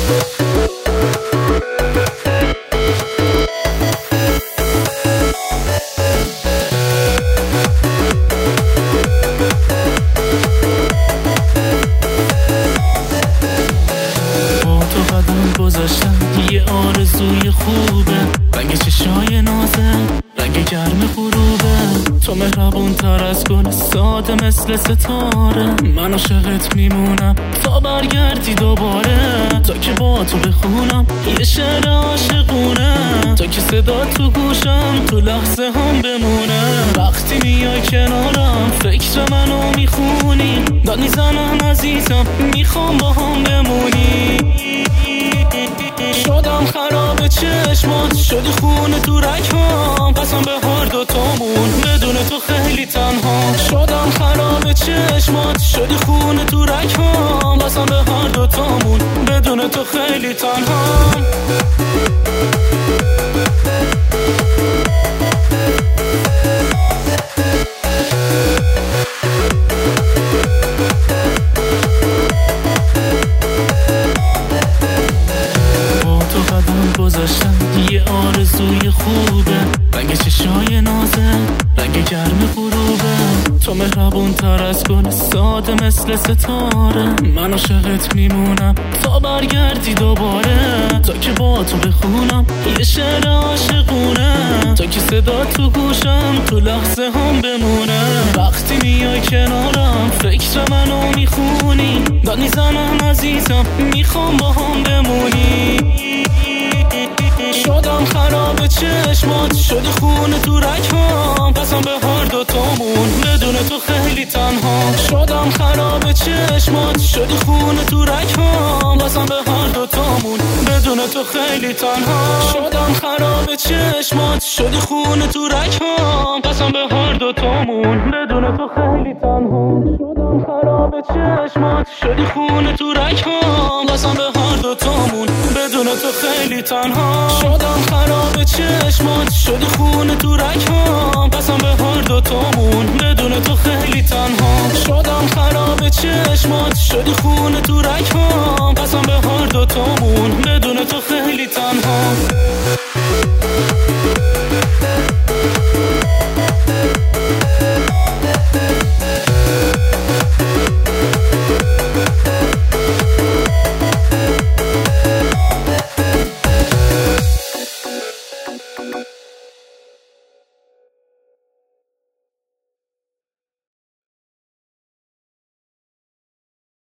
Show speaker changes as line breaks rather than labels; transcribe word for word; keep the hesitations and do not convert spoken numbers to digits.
یه آرزوی خوبه، رنگ چشای نازه، رنگ گرم غروبه. تو مهربون تر از گل ساده مثل ستاره. من عاشقت میمونم تا برگردی دوباره، تا که با تو بخونم یه شعر عاشقونه، تا که صدا تو گوشم تو لحظه هم بمونه. وقتی میای کنارم فکر منو میخونی، داد میزنم عزیزم میخوام با هم بمونی. شدم خراب چشمات، شدی خونه تو رگ‌هام، قسم به هر دوتامون بدون تو خیلی تنها. شدم خراب چشمات، شدی خونه تو رگ‌هام، قسم به هر دوتامون بدون تو خیلی تنها. یه آرزوی خوبه، رنگ چشای نازه، رنگ گرم غروبه. تو مهربون تر از گل ساده مثل ستاره. من عاشقت میمونم تا برگردی دوباره، تا که با تو بخونم یه شعر عاشقونه، تا که صدا تو گوشم تو لحظه هم بمونه. وقتی میای کنارم فکر منو میخونی، داد میزنم عزیزم میخوام با هم بمونی. شدم خراب چشمات، شدی خونه تو رگ‌هام، قسم به هر دوتامون بدون تو خیلی تنها. شدم خراب چشمات، شدی خونه تو رگ‌هام، قسم به هر دوتامون بدون تو خیلی تنها. شدم خراب چشمات، شدی خونه تو رگ‌هام، قسم به هر دوتامون بدون تو خیلی تنها. شدم خراب چشمات، شدی خونه تو رگ‌هام، قسم به هر دوتامون بدون تو خیلی تنها. شدم خراب چشمات، شدی خونه تو رگ‌هام، قسم به هر دوتامون بدون تو خیلی تنها. شدم خراب چشمات، شدی خونه تو رگ‌هام، قسم به هر دوتامون بدون تو خیلی تنها.